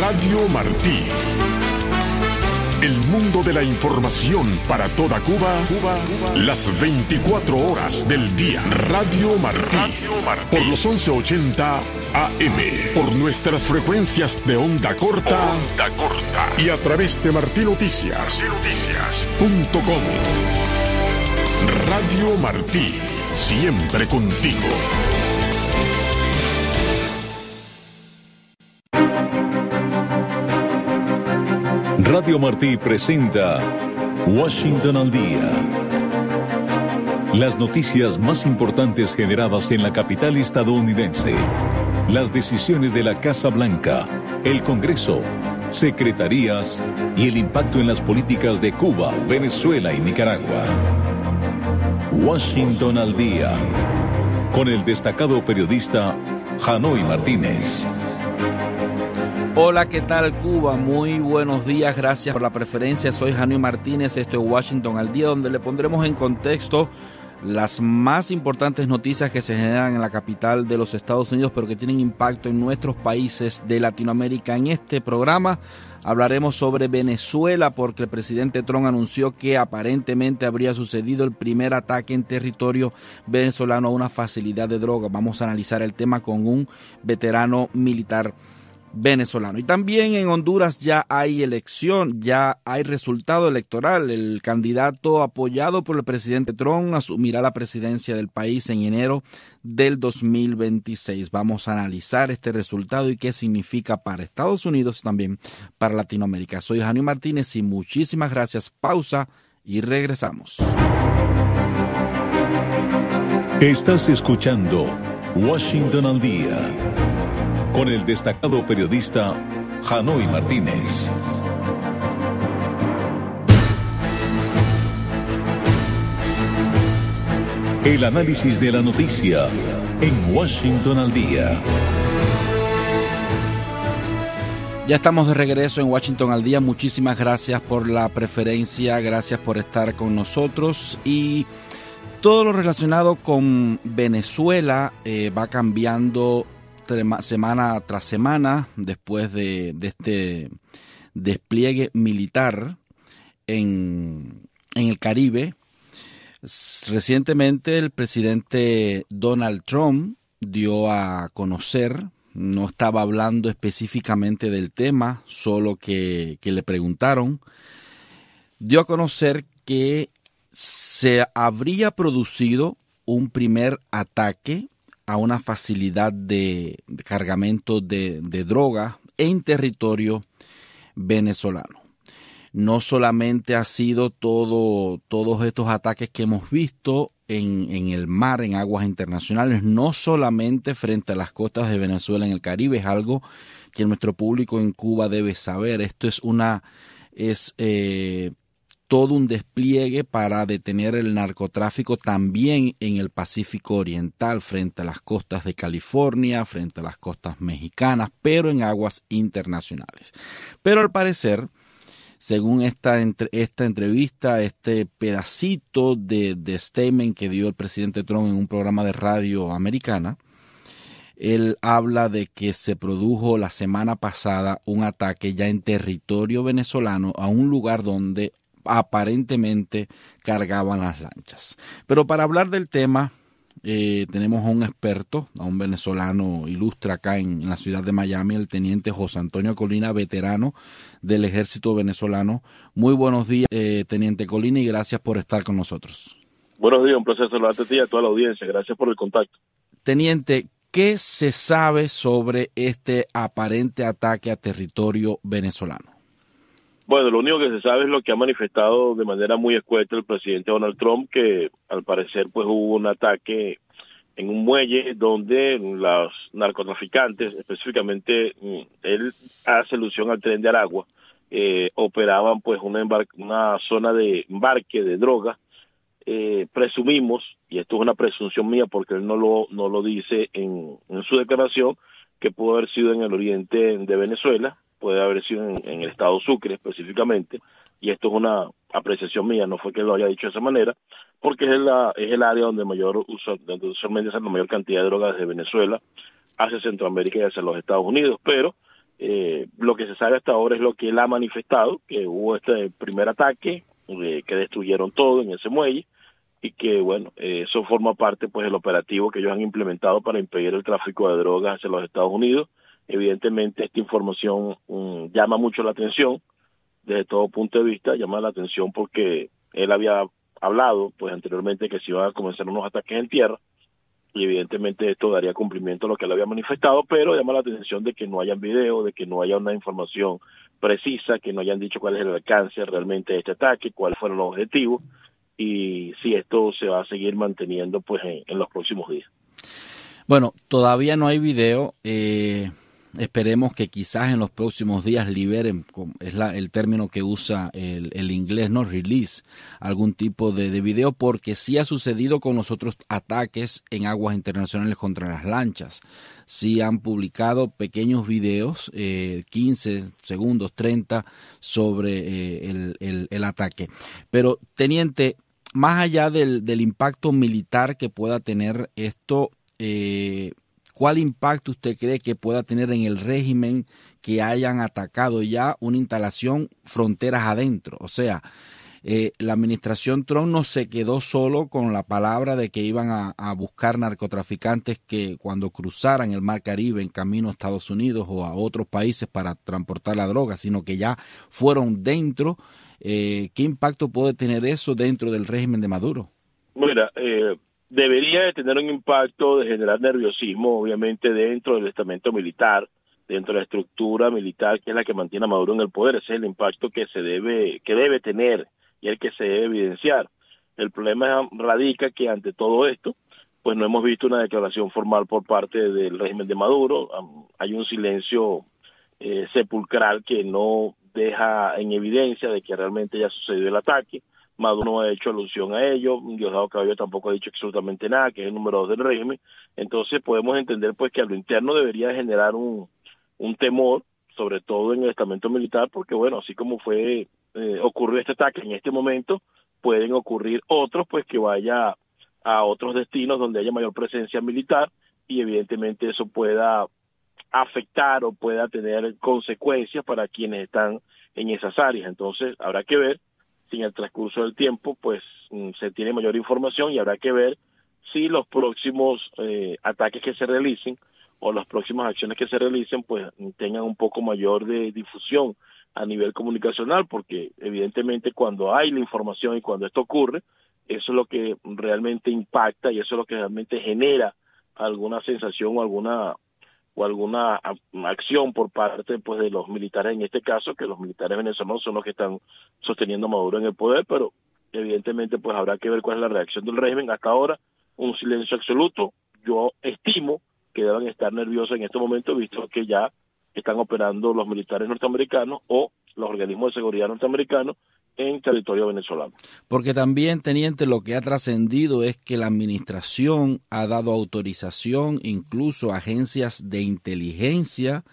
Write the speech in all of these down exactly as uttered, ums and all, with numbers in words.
Radio Martí. El mundo de la información para toda Cuba, Cuba, Cuba. Las veinticuatro horas del día. Radio Martí. Radio Martí. Por los once ochenta A M. Por nuestras frecuencias de onda corta. Onda corta. Y a través de Martí Noticias. Martí Noticias. Punto com. Radio Martí. Siempre contigo. Radio Martí presenta Washington al Día. Las noticias más importantes generadas en la capital estadounidense. Las decisiones de la Casa Blanca, el Congreso, secretarías y el impacto en las políticas de Cuba, Venezuela y Nicaragua. Washington al Día. Con el destacado periodista Hanoy Martínez. Hola, ¿qué tal Cuba? Muy buenos días, gracias por la preferencia. Soy Hanoy Martínez, esto es Washington al Día, donde le pondremos en contexto las más importantes noticias que se generan en la capital de los Estados Unidos, pero que tienen impacto en nuestros países de Latinoamérica. En este programa hablaremos sobre Venezuela, porque el presidente Trump anunció que aparentemente habría sucedido el primer ataque en territorio venezolano a una facilidad de droga. Vamos a analizar el tema con un veterano militar venezolano. Y también en Honduras ya hay elección, ya hay resultado electoral. El candidato apoyado por el presidente Trump asumirá la presidencia del país en enero del dos mil veintiséis. Vamos a analizar este resultado y qué significa para Estados Unidos y también para Latinoamérica. Soy Hanoy Martínez y muchísimas gracias. Pausa y regresamos. Estás escuchando Washington al Día con el destacado periodista Hanoy Martínez. El análisis de la noticia en Washington al Día. Ya estamos de regreso en Washington al Día. Muchísimas gracias por la preferencia, gracias por estar con nosotros. Y todo lo relacionado con Venezuela eh, va cambiando semana tras semana después de, de este despliegue militar en, en el Caribe. Recientemente el presidente Donald Trump dio a conocer, no estaba hablando específicamente del tema, solo que, que le preguntaron, dio a conocer que se habría producido un primer ataque a una facilidad de, de cargamento de, de droga en territorio venezolano. No solamente ha sido todo, todos estos ataques que hemos visto en, en el mar, en aguas internacionales, no solamente frente a las costas de Venezuela en el Caribe, es algo que nuestro público en Cuba debe saber. Esto es una, es eh, todo un despliegue para detener el narcotráfico también en el Pacífico Oriental, frente a las costas de California, frente a las costas mexicanas, pero en aguas internacionales. Pero al parecer, según esta, entre, esta entrevista, este pedacito de, de statement que dio el presidente Trump en un programa de radio americana, él habla de que se produjo la semana pasada un ataque ya en territorio venezolano a un lugar donde aparentemente cargaban las lanchas. Pero para hablar del tema, eh, tenemos a un experto, a un venezolano ilustre acá en, en la ciudad de Miami, el teniente José Antonio Colina, veterano del ejército venezolano. Muy buenos días, eh, teniente Colina, y gracias por estar con nosotros. Buenos días, un placer saludarte a ti y a toda la audiencia. Gracias por el contacto. Teniente, ¿qué se sabe sobre este aparente ataque a territorio venezolano? Bueno, lo único que se sabe es lo que ha manifestado de manera muy escueta el presidente Donald Trump, que al parecer pues hubo un ataque en un muelle donde los narcotraficantes, específicamente él hace alusión al Tren de Aragua, eh, operaban pues una, embar- una zona de embarque de droga. Eh, presumimos, y esto es una presunción mía porque él no lo no lo dice en, en su declaración, que pudo haber sido en el oriente de Venezuela, puede haber sido en, en el estado Sucre específicamente, y esto es una apreciación mía, no fue que lo haya dicho de esa manera, porque es, la, es el área donde mayor uso, donde usualmente es la mayor cantidad de drogas desde Venezuela hacia Centroamérica y hacia los Estados Unidos, pero Eh, lo que se sabe hasta ahora es lo que él ha manifestado, que hubo este primer ataque, eh, que destruyeron todo en ese muelle, y que, bueno, eh, eso forma parte pues del operativo que ellos han implementado para impedir el tráfico de drogas hacia los Estados Unidos. Evidentemente esta información um, llama mucho la atención, desde todo punto de vista, llama la atención porque él había hablado pues anteriormente que se iban a comenzar unos ataques en tierra, y evidentemente esto daría cumplimiento a lo que él había manifestado, pero llama la atención de que no hayan video, de que no haya una información precisa, que no hayan dicho cuál es el alcance realmente de este ataque, cuáles fueron los objetivos, y si esto se va a seguir manteniendo pues en, en los próximos días. Bueno, todavía no hay video. Eh, esperemos que quizás en los próximos días liberen, es la, el término que usa el, el inglés, ¿no? Release, algún tipo de, de video, porque sí ha sucedido con los otros ataques en aguas internacionales contra las lanchas. Sí han publicado pequeños videos, eh, quince segundos, treinta, sobre eh, el, el, el ataque. Pero, teniente, más allá del, del impacto militar que pueda tener esto, eh, ¿cuál impacto usted cree que pueda tener en el régimen que hayan atacado ya una instalación fronteras adentro? O sea, eh, la administración Trump no se quedó solo con la palabra de que iban a, a buscar narcotraficantes que cuando cruzaran el Mar Caribe en camino a Estados Unidos o a otros países para transportar la droga, sino que ya fueron dentro. Eh, ¿Qué impacto puede tener eso dentro del régimen de Maduro? Mira, eh, debería de tener un impacto de generar nerviosismo, obviamente, dentro del estamento militar, dentro de la estructura militar que es la que mantiene a Maduro en el poder. Ese es el impacto que se debe, que debe tener y el que se debe evidenciar. El problema radica que ante todo esto, pues no hemos visto una declaración formal por parte del régimen de Maduro. Hay un silencio eh, sepulcral que no deja en evidencia de que realmente ya sucedió el ataque. Maduro no ha hecho alusión a ello, Diosdado Cabello tampoco ha dicho absolutamente nada, que es el número dos del régimen. Entonces podemos entender pues que a lo interno debería generar un, un temor, sobre todo en el estamento militar, porque bueno, así como fue eh, ocurrió este ataque en este momento, pueden ocurrir otros pues que vaya a otros destinos donde haya mayor presencia militar, y evidentemente eso pueda afectar o pueda tener consecuencias para quienes están en esas áreas. Entonces habrá que ver si en el transcurso del tiempo pues se tiene mayor información, y habrá que ver si los próximos eh, ataques que se realicen o las próximas acciones que se realicen pues tengan un poco mayor de difusión a nivel comunicacional, porque evidentemente cuando hay la información y cuando esto ocurre, eso es lo que realmente impacta y eso es lo que realmente genera alguna sensación o alguna o alguna acción por parte pues de los militares, en este caso, que los militares venezolanos son los que están sosteniendo a Maduro en el poder, pero evidentemente pues habrá que ver cuál es la reacción del régimen. Hasta ahora, un silencio absoluto. Yo estimo que deben estar nerviosos en este momento, visto que ya están operando los militares norteamericanos o los organismos de seguridad norteamericanos en territorio venezolano. Porque también, teniente, lo que ha trascendido es que la administración ha dado autorización incluso a agencias de inteligencia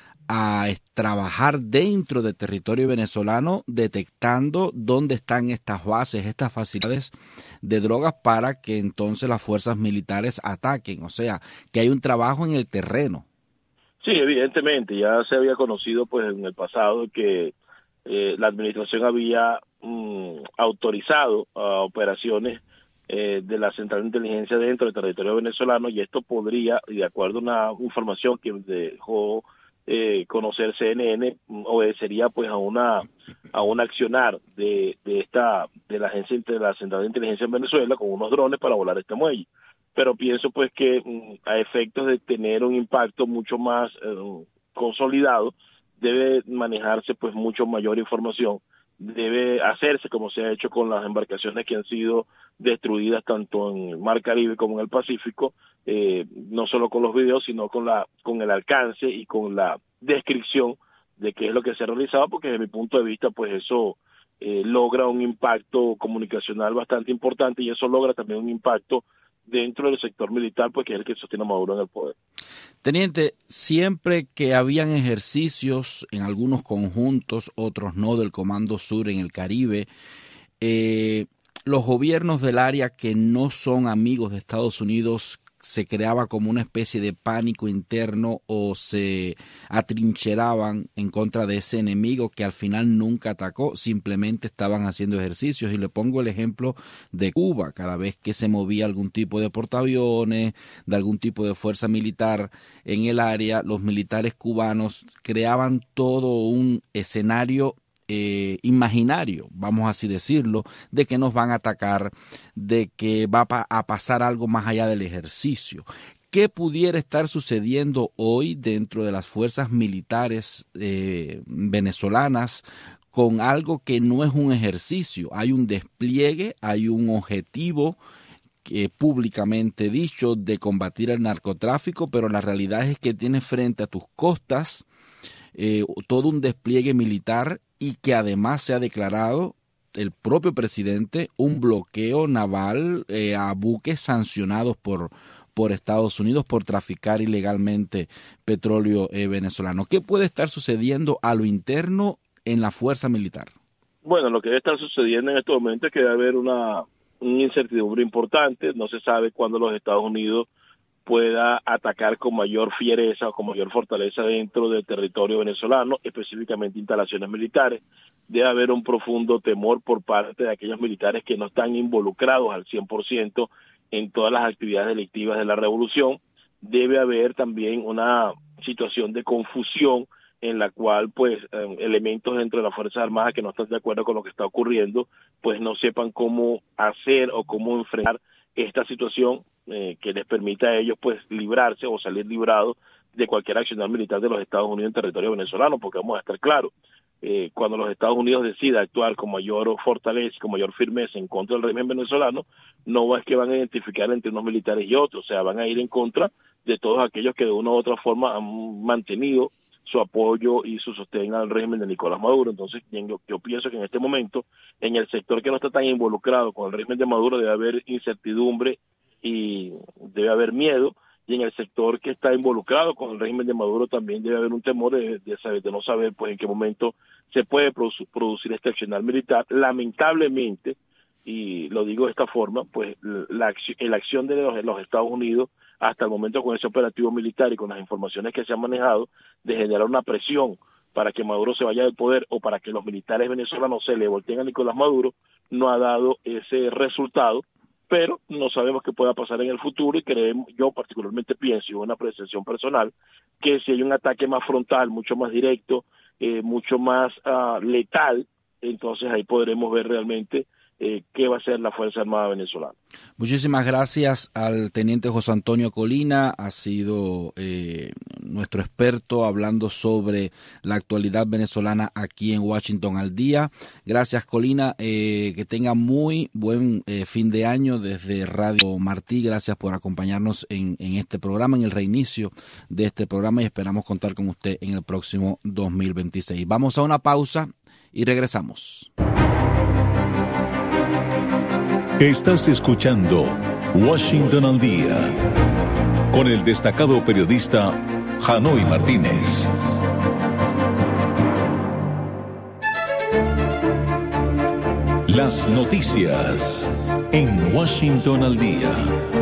a trabajar dentro del territorio venezolano, detectando dónde están estas bases, estas facilidades de drogas, para que entonces las fuerzas militares ataquen. O sea, que hay un trabajo en el terreno. Sí, evidentemente, ya se había conocido pues en el pasado que eh, la administración había mm, autorizado a operaciones eh, de la Central de Inteligencia dentro del territorio venezolano, y esto podría, y de acuerdo a una información que dejó eh, conocer C N N, obedecería pues a una a un accionar de, de esta de la agencia de la Central de Inteligencia en Venezuela con unos drones para volar este muelle. Pero pienso pues que a efectos de tener un impacto mucho más eh, consolidado, debe manejarse pues mucho mayor información, debe hacerse como se ha hecho con las embarcaciones que han sido destruidas tanto en el Mar Caribe como en el Pacífico, eh, no solo con los videos, sino con la con el alcance y con la descripción de qué es lo que se ha realizado, porque desde mi punto de vista pues eso eh, logra un impacto comunicacional bastante importante, y eso logra también un impacto dentro del sector militar, pues que es el que sostiene a Maduro en el poder. Teniente, siempre que habían ejercicios en algunos conjuntos, otros no, del Comando Sur en el Caribe, eh, los gobiernos del área que no son amigos de Estados Unidos se creaba como una especie de pánico interno o se atrincheraban en contra de ese enemigo que al final nunca atacó, simplemente estaban haciendo ejercicios. Y le pongo el ejemplo de Cuba. Cada vez que se movía algún tipo de portaaviones, de algún tipo de fuerza militar en el área, los militares cubanos creaban todo un escenario Eh, imaginario, vamos así decirlo, de que nos van a atacar, de que va pa- a pasar algo más allá del ejercicio. ¿Qué pudiera estar sucediendo hoy dentro de las fuerzas militares eh, venezolanas con algo que no es un ejercicio? Hay un despliegue, hay un objetivo eh, públicamente dicho de combatir el narcotráfico, pero la realidad es que tienes frente a tus costas eh, todo un despliegue militar y que además se ha declarado el propio presidente un bloqueo naval eh, a buques sancionados por, por Estados Unidos por traficar ilegalmente petróleo eh, venezolano. ¿Qué puede estar sucediendo a lo interno en la fuerza militar? Bueno, lo que debe estar sucediendo en este momento es que debe haber una, una incertidumbre importante. No se sabe cuándo los Estados Unidos pueda atacar con mayor fiereza o con mayor fortaleza dentro del territorio venezolano, específicamente instalaciones militares. Debe haber un profundo temor por parte de aquellos militares que no están involucrados al cien por ciento en todas las actividades delictivas de la revolución. Debe haber también una situación de confusión en la cual pues eh, elementos dentro de las Fuerzas Armadas que no están de acuerdo con lo que está ocurriendo, pues no sepan cómo hacer o cómo enfrentar esta situación eh, que les permita a ellos pues librarse o salir librados de cualquier accionar militar de los Estados Unidos en territorio venezolano, porque vamos a estar claros, eh, cuando los Estados Unidos decida actuar con mayor fortaleza y con mayor firmeza en contra del régimen venezolano, no es que van a identificar entre unos militares y otros, o sea, van a ir en contra de todos aquellos que de una u otra forma han mantenido su apoyo y su sostén al régimen de Nicolás Maduro. Entonces yo, yo pienso que en este momento, en el sector que no está tan involucrado con el régimen de Maduro, debe haber incertidumbre y debe haber miedo, y en el sector que está involucrado con el régimen de Maduro también debe haber un temor de, de, saber, de no saber pues en qué momento se puede produ- producir este accionar militar. Lamentablemente, y lo digo de esta forma, pues la, la acción de los, de los Estados Unidos hasta el momento con ese operativo militar y con las informaciones que se han manejado de generar una presión para que Maduro se vaya del poder o para que los militares venezolanos se le volteen a Nicolás Maduro, no ha dado ese resultado, pero no sabemos qué pueda pasar en el futuro y creemos, yo particularmente pienso, y una apreciación personal, que si hay un ataque más frontal, mucho más directo, eh, mucho más uh, letal, entonces ahí podremos ver realmente Eh, qué va a ser la Fuerza Armada venezolana. Muchísimas gracias al teniente José Antonio Colina, ha sido eh, nuestro experto hablando sobre la actualidad venezolana aquí en Washington al día. Gracias, Colina, eh, que tenga muy buen eh, fin de año desde Radio Martí. Gracias por acompañarnos en, en este programa, en el reinicio de este programa, y esperamos contar con usted en el próximo dos mil veintiséis. Vamos a una pausa y regresamos. Estás escuchando Washington al Día con el destacado periodista Hanoi Martínez. Las noticias en Washington al Día.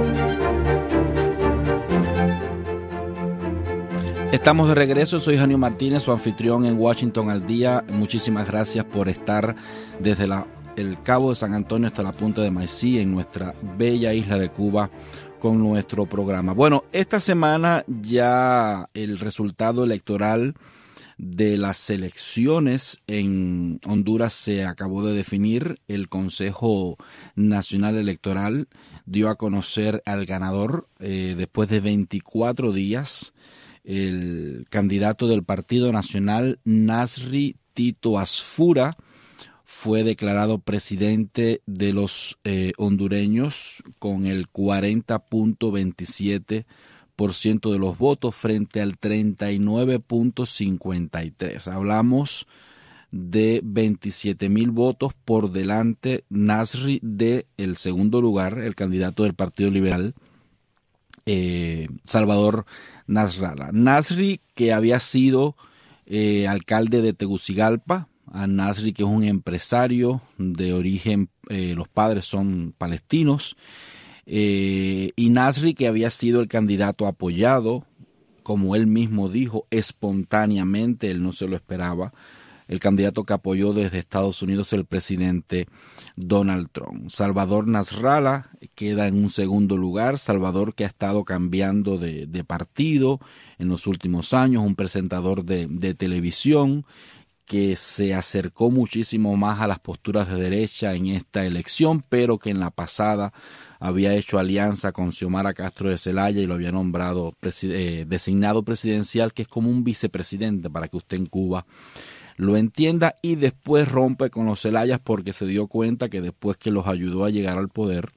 Estamos de regreso, soy Hanoi Martínez, su anfitrión en Washington al Día. Muchísimas gracias por estar desde la el Cabo de San Antonio hasta la punta de Maicí, en nuestra bella isla de Cuba, con nuestro programa. Bueno, esta semana ya el resultado electoral de las elecciones en Honduras se acabó de definir. El Consejo Nacional Electoral dio a conocer al ganador eh, después de veinticuatro días. El candidato del Partido Nacional, Nasri Tito Asfura, fue declarado presidente de los eh, hondureños con el cuarenta punto veintisiete por ciento de los votos frente al treinta y nueve punto cincuenta y tres. Hablamos de veintisiete mil votos por delante Nasri de el segundo lugar, el candidato del Partido Liberal, eh, Salvador Nasralla. Nasri, que había sido eh, alcalde de Tegucigalpa, a Nasri, que es un empresario de origen, eh, los padres son palestinos, Eh, y Nasri, que había sido el candidato apoyado, como él mismo dijo, espontáneamente, él no se lo esperaba, el candidato que apoyó desde Estados Unidos el presidente Donald Trump. Salvador Nasrallah queda en un segundo lugar. Salvador, que ha estado cambiando de, de partido en los últimos años, un presentador de, de televisión que se acercó muchísimo más a las posturas de derecha en esta elección, pero que en la pasada había hecho alianza con Xiomara Castro de Zelaya y lo había nombrado presi- eh, designado presidencial, que es como un vicepresidente, para que usted en Cuba lo entienda, y después rompe con los Zelayas porque se dio cuenta que después que los ayudó a llegar al poder,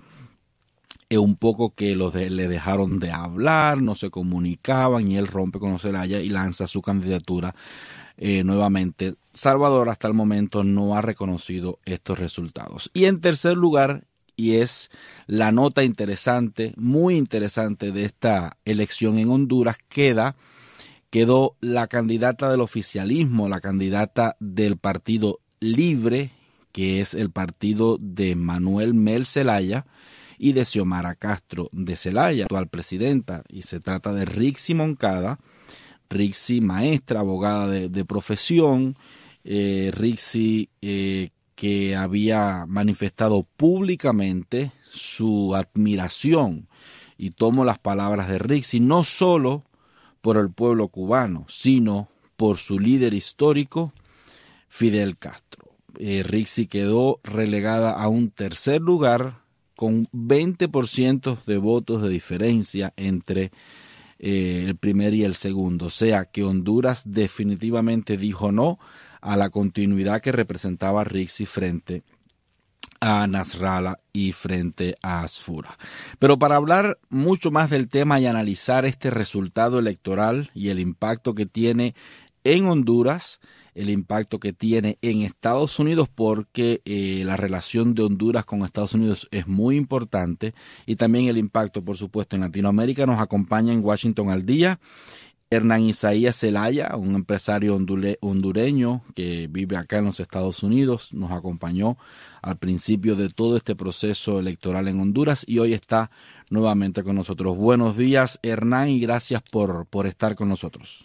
es un poco que los de, le dejaron de hablar, no se comunicaban, y él rompe con los Zelayas y lanza su candidatura eh, nuevamente. Salvador hasta el momento no ha reconocido estos resultados. Y en tercer lugar, y es la nota interesante, muy interesante de esta elección en Honduras, queda quedó la candidata del oficialismo, la candidata del Partido Libre, que es el partido de Manuel Mel Zelaya y de Xiomara Castro de Zelaya, actual presidenta, y se trata de Rixi Moncada. Rixi, maestra, abogada de, de profesión, eh, Rixi eh, que había manifestado públicamente su admiración, y tomo las palabras de Rixi, no solo por el pueblo cubano, sino por su líder histórico, Fidel Castro. Eh, Rixi quedó relegada a un tercer lugar con veinte por ciento de votos de diferencia entre eh, el primer y el segundo. O sea que Honduras definitivamente dijo no a la continuidad que representaba Rixi frente a Nasrallah y frente a Asfura. Pero para hablar mucho más del tema y analizar este resultado electoral y el impacto que tiene en Honduras, el impacto que tiene en Estados Unidos, porque eh, la relación de Honduras con Estados Unidos es muy importante, y también el impacto, por supuesto, en Latinoamérica, nos acompaña en Washington al día Hernán Isaías Zelaya, un empresario hondure, hondureño que vive acá en los Estados Unidos. Nos acompañó al principio de todo este proceso electoral en Honduras y hoy está nuevamente con nosotros. Buenos días, Hernán, y gracias por, por estar con nosotros.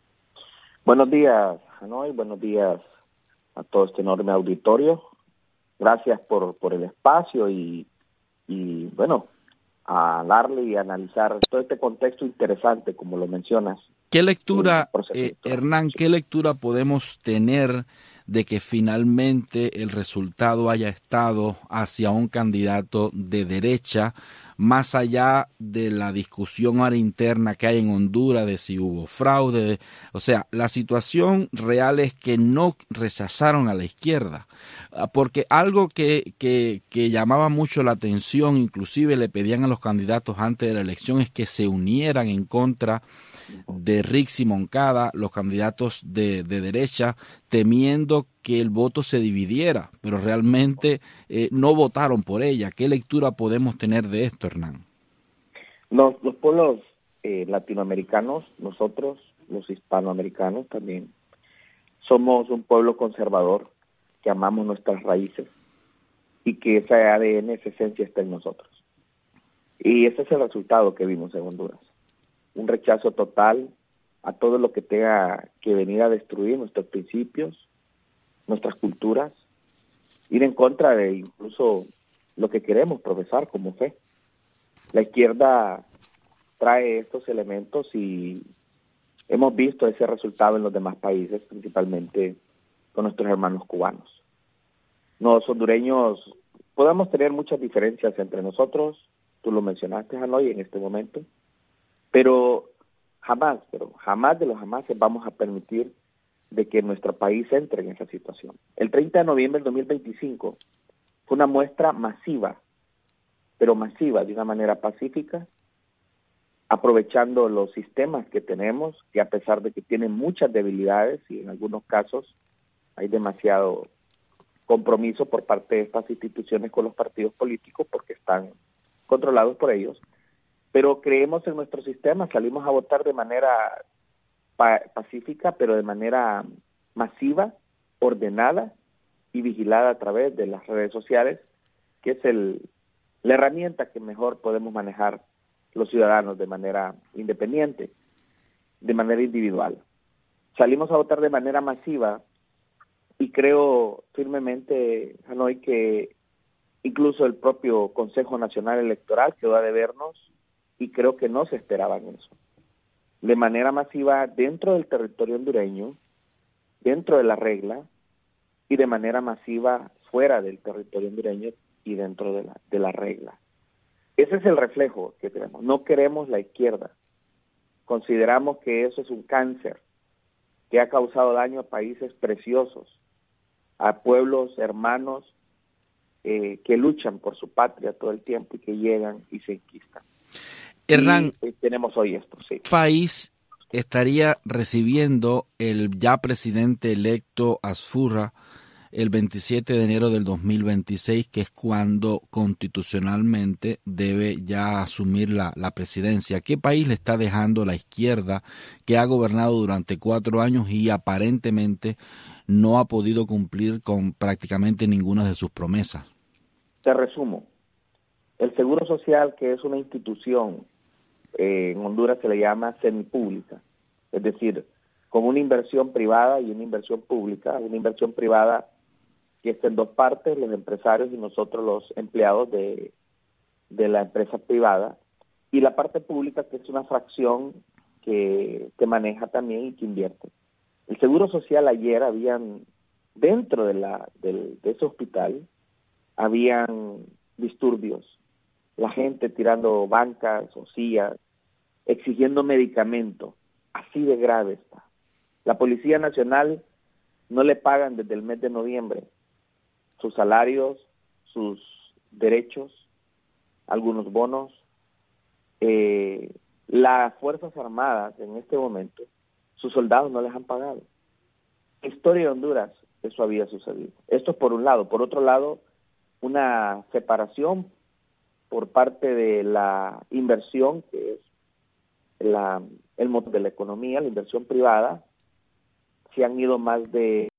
Buenos días, Hanoi. Buenos días a todo este enorme auditorio. Gracias por, por el espacio y, y, bueno, a darle y analizar todo este contexto interesante, como lo mencionas. ¿Qué lectura, eh, Hernán, qué lectura podemos tener de que finalmente el resultado haya estado hacia un candidato de derecha, más allá de la discusión ahora interna que hay en Honduras de si hubo fraude? De, o sea, la situación real es que no rechazaron a la izquierda, porque algo que, que, que llamaba mucho la atención, inclusive le pedían a los candidatos antes de la elección, es que se unieran en contra de Rixi Moncada, los candidatos de, de derecha, temiendo que el voto se dividiera, pero realmente eh, no votaron por ella. ¿Qué lectura podemos tener de esto, Hernán? Los, los pueblos eh, latinoamericanos, nosotros, los hispanoamericanos también, somos un pueblo conservador que amamos nuestras raíces y que ese A D N, esa esencia está en nosotros. Y ese es el resultado que vimos en Honduras. Un rechazo total a todo lo que tenga que venir a destruir nuestros principios, nuestras culturas, ir en contra de incluso lo que queremos profesar como fe. La izquierda trae estos elementos y hemos visto ese resultado en los demás países, principalmente con nuestros hermanos cubanos. Los hondureños podemos tener muchas diferencias entre nosotros, tú lo mencionaste, Hanoi, en este momento, pero jamás, pero jamás de los jamases vamos a permitir de que nuestro país entre en esa situación. El treinta de noviembre del dos mil veinticinco fue una muestra masiva, pero masiva, de una manera pacífica, aprovechando los sistemas que tenemos, que a pesar de que tienen muchas debilidades y en algunos casos hay demasiado compromiso por parte de estas instituciones con los partidos políticos porque están controlados por ellos, pero creemos en nuestro sistema, salimos a votar de manera pa- pacífica, pero de manera masiva, ordenada y vigilada a través de las redes sociales, que es el, la herramienta que mejor podemos manejar los ciudadanos de manera independiente, de manera individual. Salimos a votar de manera masiva y creo firmemente, Hanoi, que incluso el propio Consejo Nacional Electoral quedó a debernos y creo que no se esperaba eso. De manera masiva dentro del territorio hondureño, dentro de la regla, y de manera masiva fuera del territorio hondureño y dentro de la, de la regla. Ese es el reflejo que tenemos. No queremos la izquierda. Consideramos que eso es un cáncer que ha causado daño a países preciosos, a pueblos hermanos eh, que luchan por su patria todo el tiempo y que llegan y se enquistan. Hernán, y, eh, tenemos hoy esto, sí. País estaría recibiendo el ya presidente electo Asfurra el veintisiete de enero del dos mil veintiséis, que es cuando constitucionalmente debe ya asumir la, la presidencia. ¿Qué país le está dejando la izquierda, que ha gobernado durante cuatro años y aparentemente no ha podido cumplir con prácticamente ninguna de sus promesas? Te resumo. El Seguro Social, que es una institución, eh, en Honduras se le llama semipública, es decir, con una inversión privada y una inversión pública, una inversión privada que está en dos partes, los empresarios y nosotros los empleados de, de la empresa privada, y la parte pública, que es una fracción que, que maneja también y que invierte. El Seguro Social ayer habían, dentro de, la, del, de ese hospital, habían disturbios, la gente tirando bancas o sillas, exigiendo medicamentos, así de grave está. La Policía Nacional no le pagan desde el mes de noviembre sus salarios, sus derechos, algunos bonos. Eh, las Fuerzas Armadas en este momento, sus soldados no les han pagado. En la historia de Honduras eso había sucedido. Esto es por un lado. Por otro lado, una separación por parte de la inversión, que es la, el motor de la economía, la inversión privada. Se han ido más de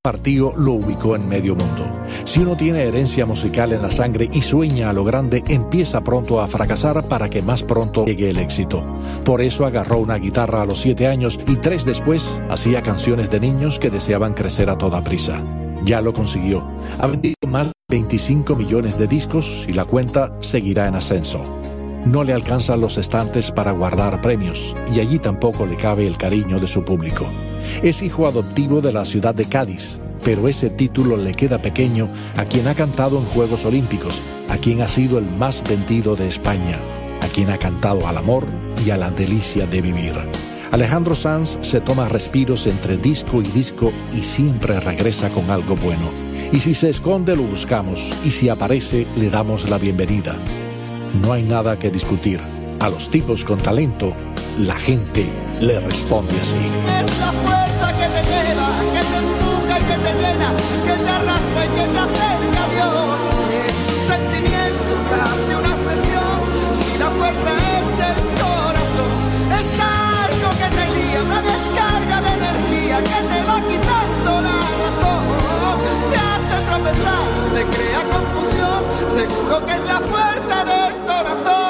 Martí lo ubicó en medio mundo. Si uno tiene herencia musical en la sangre y sueña a lo grande, empieza pronto a fracasar para que más pronto llegue el éxito. Por eso agarró una guitarra a los siete años y tres después hacía canciones de niños que deseaban crecer a toda prisa. Ya lo consiguió. Ha vendido más de veinticinco millones de discos y la cuenta seguirá en ascenso. No le alcanzan los estantes para guardar premios y allí tampoco le cabe el cariño de su público. Es hijo adoptivo de la ciudad de Cádiz, pero ese título le queda pequeño a quien ha cantado en Juegos Olímpicos, a quien ha sido el más vendido de España, a quien ha cantado al amor y a la delicia de vivir. Alejandro Sanz se toma respiros entre disco y disco y siempre regresa con algo bueno. Y si se esconde lo buscamos y si aparece le damos la bienvenida. No hay nada que discutir. A los tipos con talento, la gente le responde así. Es la fuerza que te lleva, que te empuja y que te llena, que te arrastra y que te acerca a Dios. Es un sentimiento, casi una obsesión, si la fuerza es del corazón. Es algo que te lía, una descarga de energía que te va quitando la razón. Te hace tropezar, te crea confusión, seguro que es la fuerza del corazón.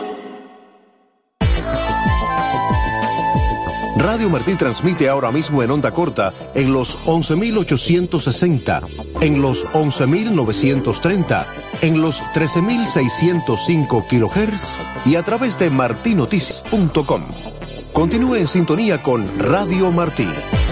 Radio Martí transmite ahora mismo en onda corta en los once mil ochocientos sesenta, en los once mil novecientos treinta, en los trece mil seiscientos cinco kilohertz y a través de martinoticias punto com. Continúe en sintonía con Radio Martí.